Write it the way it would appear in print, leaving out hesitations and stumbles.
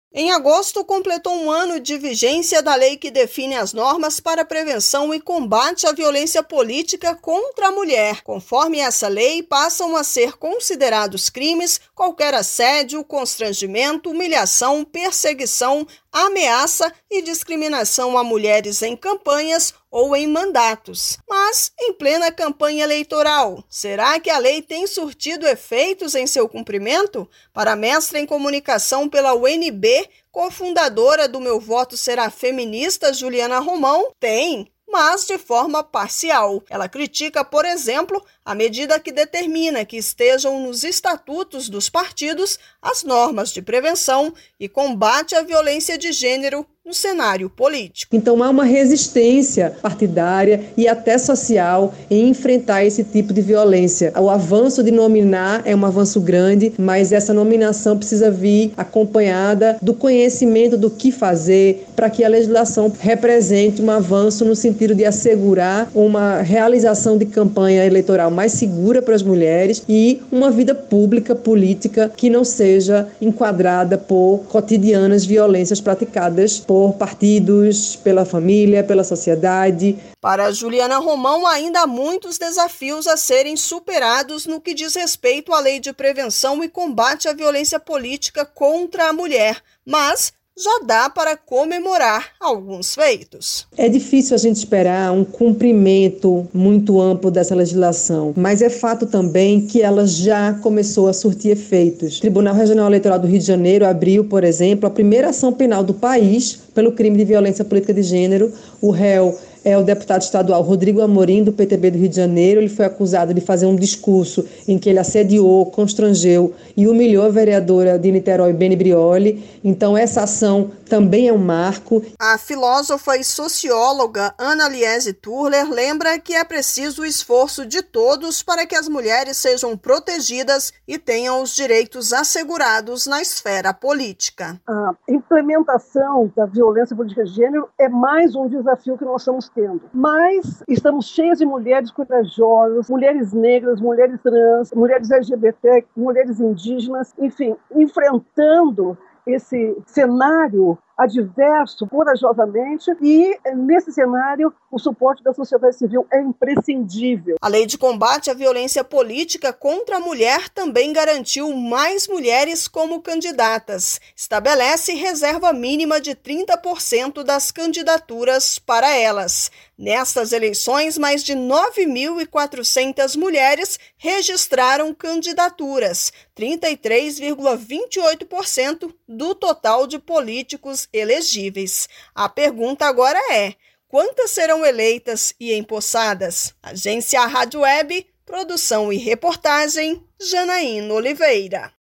Em agosto, completou um ano de vigência da lei que define as normas para prevenção e combate à violência política contra a mulher. Conforme essa lei, passam a ser considerados crimes qualquer assédio, constrangimento, humilhação, perseguição, ameaça e discriminação a mulheres em campanhas ou em mandatos. Mas, em plena campanha eleitoral, será que a lei tem surtido efeitos em seu cumprimento? Para a mestra em comunicação pela UNB, cofundadora do Meu Voto Será Feminista, Juliana Romão, tem, mas de forma parcial. Ela critica, por exemplo, a medida que determina que estejam nos estatutos dos partidos as normas de prevenção e combate à violência de gênero no cenário político. Então há uma resistência partidária e até social em enfrentar esse tipo de violência. O avanço de nominar é um avanço grande, mas essa nominação precisa vir acompanhada do conhecimento do que fazer para que a legislação represente um avanço no sentido de assegurar uma realização de campanha eleitoral mais segura para as mulheres e uma vida pública, política, que não seja enquadrada por cotidianas violências praticadas por partidos, pela família, pela sociedade. Para Juliana Romão, ainda há muitos desafios a serem superados no que diz respeito à lei de prevenção e combate à violência política contra a mulher, mas já dá para comemorar alguns feitos. É difícil a gente esperar um cumprimento muito amplo dessa legislação, mas é fato também que ela já começou a surtir efeitos. O Tribunal Regional Eleitoral do Rio de Janeiro abriu, por exemplo, a primeira ação penal do país pelo crime de violência política de gênero. O réu é o deputado estadual Rodrigo Amorim, do PTB do Rio de Janeiro. Ele foi acusado de fazer um discurso em que ele assediou, constrangeu e humilhou a vereadora de Niterói, Beni Brioli. Então, essa ação também é um marco. A filósofa e socióloga Ana Liese Turler lembra que é preciso o esforço de todos para que as mulheres sejam protegidas e tenham os direitos assegurados na esfera política. A implementação da violência política de gênero é mais um desafio que nós estamos tendo. Mas estamos cheios de mulheres corajosas, mulheres negras, mulheres trans, mulheres LGBT, mulheres indígenas, enfim, enfrentando esse cenário adverso corajosamente, e nesse cenário o suporte da sociedade civil é imprescindível. A lei de combate à violência política contra a mulher também garantiu mais mulheres como candidatas. Estabelece reserva mínima de 30% das candidaturas para elas. Nestas eleições, mais de 9.400 mulheres registraram candidaturas, 33,28% do total de políticos elegíveis. A pergunta agora é: quantas serão eleitas e empossadas? Agência Rádio Web, produção e reportagem, Janaína Oliveira.